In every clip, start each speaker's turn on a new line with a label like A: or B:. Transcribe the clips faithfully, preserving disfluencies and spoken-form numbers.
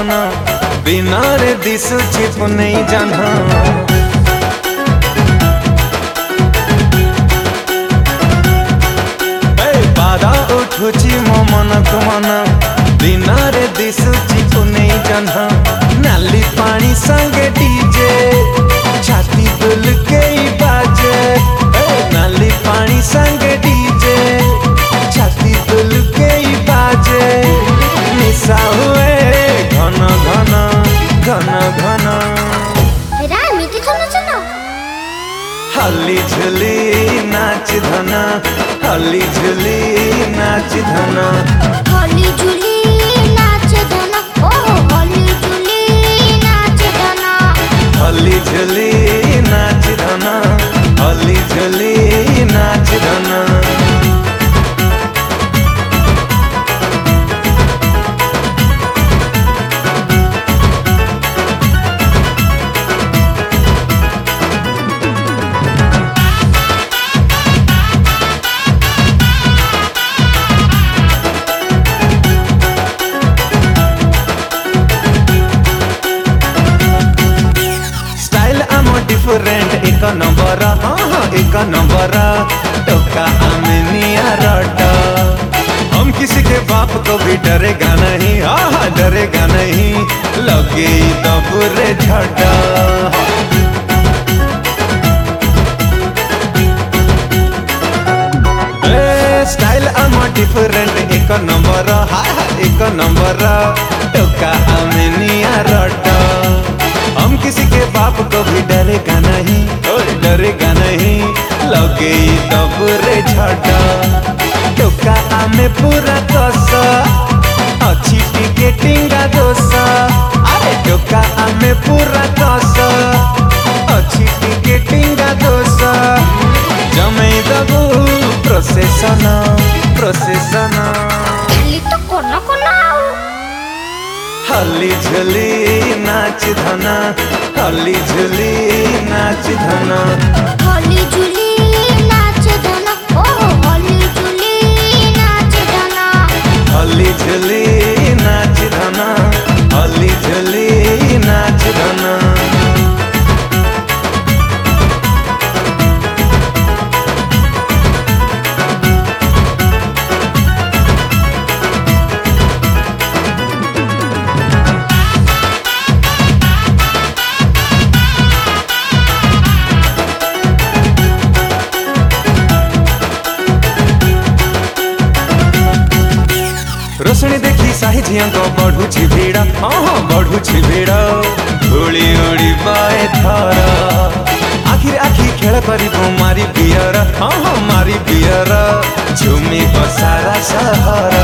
A: घन बिना रे दिशुची पुनई जह्न बाधा उठुची मो मन को मन बिना रे दिशुची पुनई जह्न नाली पानी संगे डीजे छाती दुल के बाजे नाली पानी संगे डीजे छाती दुल के बाजे निशा हुए घन घन घन घन हली झुली नाच धन हली झुली नाच धन
B: हली झुली नाच धन ओ हली झुली नाच धन
A: हली झुली नाच धन हली झुली नाच धन डिफरेंट एक नंबर हाँ हाँ एक नंबर टोका अमनिया रट हम किसी के बाप को भी डरेगा नहीं हाँ हाँ डरेगा नहीं लगे तो बुरे झटा स्टाइल आम डिफरेंट एक नंबर हाँ हाँ एक नंबर टोका अमनिया रट हम किसी के बाप को भी डरेगा नहीं डरेगा नहीं लगे तो बुरे झटा टोका आमे पूरा कस अच्छी टिकेटिंगा दोष अरे टोका आमे पूरा कस अच्छी टिकेटिंगा दोष जमे दबू प्रोसेसन प्रोसेसन हली झुली नाच धन हली झुली नाच धन
B: हली झुली नाच धन ओ हली झुली नाच धन
A: हली झुली नाच धन हली झुली नाच धन रोशनी देखी साही झिया को बढ़ुची भीड़ हाँ हाँ बढ़ुची भीड़ धूली उड़ी बाए थर आखिर आखि खेल करी मारी बियर हाँ हाँ मारी बियर झुमी बसारा सहर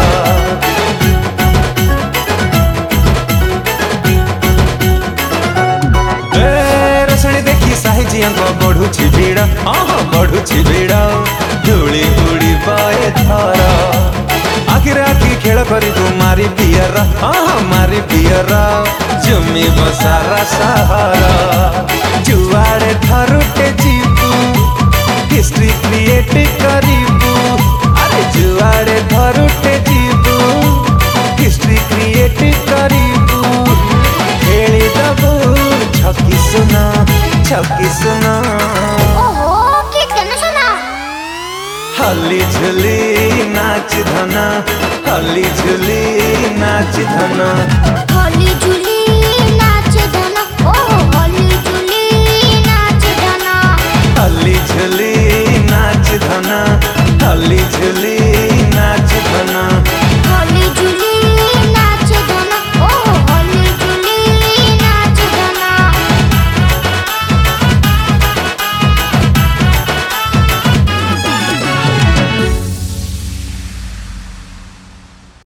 A: रोशनी देखी साही झिया को बढ़ुची भीड़ हाँ हाँ बढ़ुची भीड़ धूली उड़ी बाए थर आखिर आखि खेल करी तू मारी बियर हाँ हाँ मारी बियर जमी बसारा सहारा जुआड़े थरुटे जीबू हिस्ट्री क्रिएट करीबू अरे जुआड़े थरुटे जीबू हिस्ट्री क्रिएट करीबू खेली दबू छकी सुना छकी सुना
B: ओहो की गाना सुना
A: हली झुली नाच धन हली झुली नाच धन